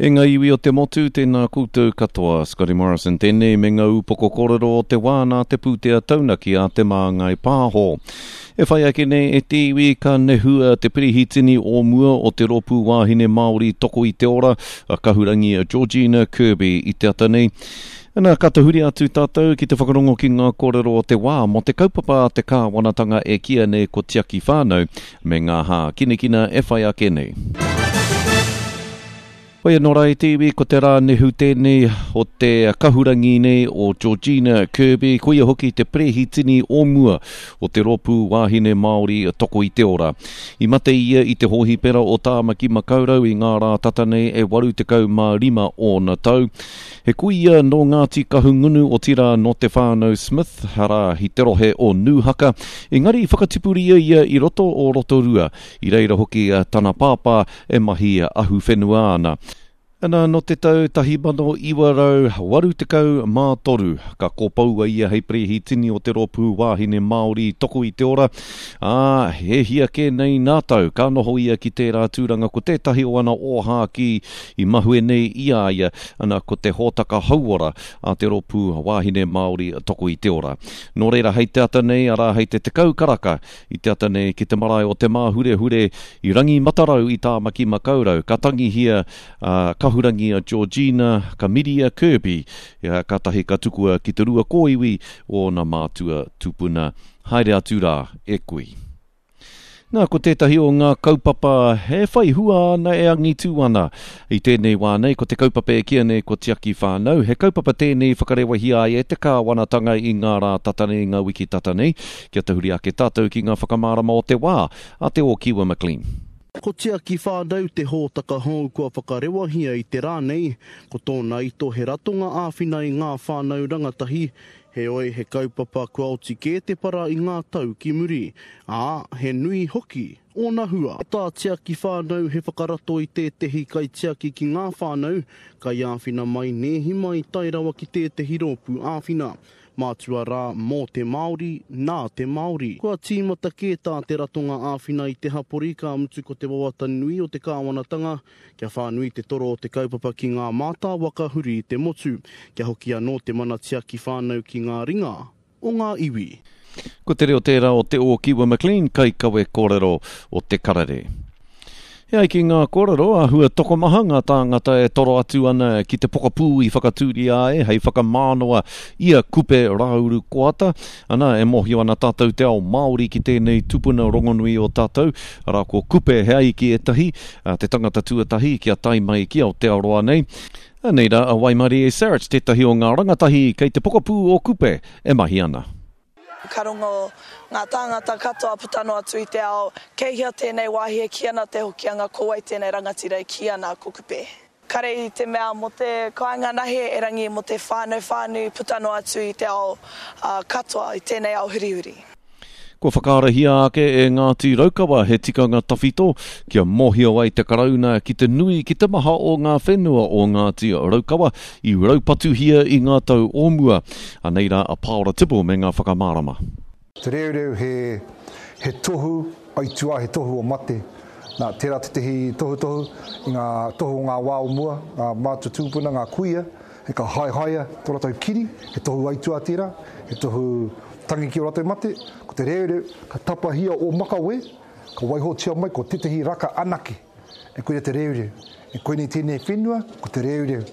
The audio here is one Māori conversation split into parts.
E ngā iwi o te motu, tēnā koutou katoa, Scotty Morrison, tēnei me ngā upoko kōrero o te wāna te pūtea taunaki a te māngai pāho. E whai ake nei e te iwi ka nehua te pirihitini o mua o te ropu wāhine Māori toko i te ora, a kahurangi a Georgina Kirby i te ata nei. Nā katahuri atu tātou ki te whakarongo ki ngā kōrero o te wā, mo te kaupapa te kāwanatanga e kia nei ko Tiaki whānau, me ngā hā kinekina e whai ake nei. Wai anō rai te iwi ko te rā nehu tēnei o te kahurangi nei o Georgina Kirby, ko ia hoki te prehitini o mua o te ropu wāhine Māori toko i te ora. I mate ia i te hohi pera o Tāmaki Makaurau i ngā rā tata nei e 85 o na tau. He kuia no Ngāti Kahungunu o tira no te whānau Smith, hara hi te rohe o Nūhaka. Engari whakatipuri ia i roto o Rotorua, i reira hoki tana pāpā e mahi ahu whenua ana. Ana no te tau 1983, ka kōpaua ia hei prehitini o te ropu wāhine Māori toko i te ora. He hia ke nei nā tau, ka noho ia ki tērā tūranga ko tētahi o ana oha ki i mahue nei ia ia, ana ko te hōtaka hauora a te ropu wāhine Māori toko i te ora. Nō reira hei te ata nei, ara hei te kau karaka i te ata nei ki te marae o te māhure i rangi matarau i Tāmaki Makaurau, ka tangi hia kahurangi a Georgina Kamiria Kirby, ka tahi ka tukua ki te rua kōiwi o na mātua tupuna. Haere atu rā, e kui. Nā, ko tētahi o ngā kaupapa, he whai hua ana e angitu ana. I tēnei wānei, ko te kaupapa e kia nei ko Tiaki whānau, he kaupapa tēnei whakarewahi ai e te kāwanatanga i ngā rā tatanei, ngā wiki tatanei, kia tahuri ake tātou ki ngā whakamārama o te wā, a te o Kiwa McLean. Ko Tiaki whānau te hōtaka hou kua whakarewahia i te rā nei, ko tōna ito he ratonga āwhina i ngā whānau rangatahi, he oi he kaupapa kua oti kē te para i ngā tau ki muri. He nui hoki, ona hua. Tā Tiaki whānau he whakarato i tētehi kai Tiaki ki ngā whānau, kai āwhina mai nehi mai tairawa ki tētehi ropu āwhina. Mātua rā mō te Māori, nā te Māori. Kua tīmata kē tā te ratonga āwhina i te hapori, ka mutu ko te wawata nui o te kāwanatanga, kia whānui te toro o te kaupapa ki ngā mātā wakahuri i te motu, kia hoki anō te mana Tiaki whānau ki ngā ringa o ngā iwi. Ko te reo tērā o te o Kiwa McLean, kai kawe kōrero o te karare. Hei ki ngā kōrero, a hua toko maha ngā tāngata e toro atu ana ki te pokapū i whakatūri ae, hei whakamānoa ia kupe rauru koata. Ana e mohi ana tātou te ao Māori ki tēnei tupuna rongonui o tātou. Ara ko kupe hei ki e tahi, te tangata tuatahi ki a tai mai ki au te aroa nei. Neira, a Waimari e Sarich, tētahi o ngā rangatahi kei te pokapū o kupe e mahi ana. Ka rongo ngā tāngata katoa putano atu i te ao, keihia tēnei wāhi e kiana te hoki anga kowai tēnei rangatira e kiana ko kupe. Kare i te mea mo te kāinga nahe e rangi mo te whānau putano atu i te ao katoa i tēnei ao hurihuri. Ko whakarahia ake e Ngāti Raukawa he tikanga tawhito, kia mohia wai te karauna ki te nui ki te maha o ngā whenua o Ngāti Raukawa i raupatu hia i ngā tau omua. Aneira a Paora Tipo me ngā whakamārama. Te reo he tohu, aitua he tohu o mate. Nā tērā te tehi tohu i ngā tohu o ngā wā o mua, ngā mātua tūpuna, ngā kuia, he ka haia, tōra tau kiri, he tohu aitua tērā, he tohu tangi ki o rātou mate, ko te reo, ka tapahia o makawe, ka waiho tia mai, ko tetehi raka anake. E koe te reo, e koe ni tēnei whenua, ko te reo.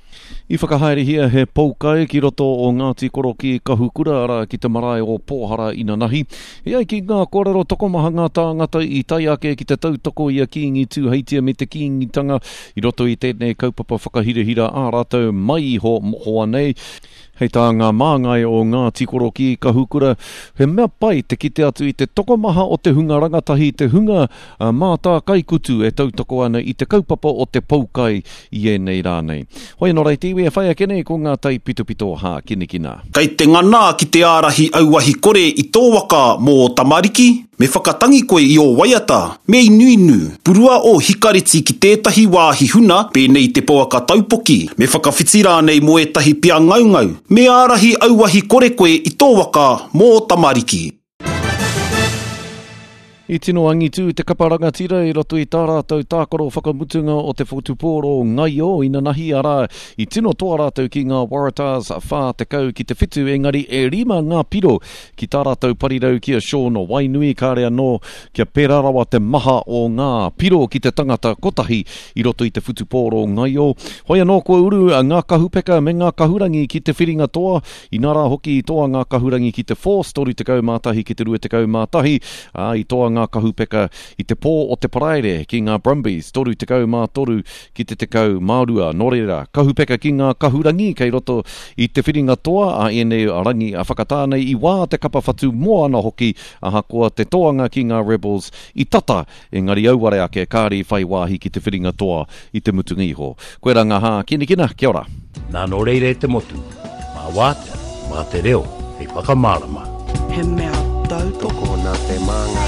I whakahaere hia he poukai ki roto o Ngāti Koro ki Kahukura ara ki te marae o Pōhara ina nahi. Hei ki ngā kōrero tokomaha ngā tāngata i tai ake ki te tautoko i a kiingi tūheitia me te kiingitanga i roto i tēnei kaupapa whakahirahira ā rātou mai ho mohoa nei. Hei tā ngā māngai o Ngāti Koro ki Kahukura, he mea pai te kite atu i te tokomaha o te hunga rangatahi, te hunga mātā kaikutu e tautoko ana i te kaupapa o te poukai i e nei rānei. Hoi anō rei tiwi e whai ake nei ko ngā tai pitupito hā kinekina. Kei te ngana ki te ārahi auahi kore i tō waka mō Tamariki, me whakatangi koe i o Waiata, me i nuinu, purua o hikariti ki tētahi wāhi huna, pēnei te poaka taupoki, me whakawhitira nei mo etahi pia ngaungau, me ārahi auahi kore koe i tō waka mō Tamariki. I tino angitu te kaparangatira I roto I tā rātou tākoro whakamutunga o te whutupōro ngai o ina nahi ara I tino toa rātou ki ngā Waratahs whā te kau ki te whitu engari e rima ngā piro ki tā rātou parirau kia Sean o Wainui kārea no kia perarawa te maha o ngā piro ki te tangata kotahi I roto I te whutupōro ngai o. Hoia no ko uru a ngā kahupeka me ngā kahurangi ki te whiringa toa I nara hoki I toa ngā kahurangi ki te Force toru te kau mātahi ki te rua te kau mātahi I toa ngā kahupeka I te pō o te paraire ki ngā Brumbies, toru te kau mā toru ki te kau Mārua, Norera, kahupeka ki ngā kahurangi kei roto I te whiringa toa a ene a rangi a whakatānei I wā te kapa whatu moa ana hoki a hakoa te toanga ki ngā Rebels I tata engari auare ake kāri whai wāhi ki te whiringa toa I te mutunga iho. Koe ranga hā, kina, kia ora. Nā no reire te motu, mā wātea, mā te reo, hei whakamārama. He mea tau toko nā te manga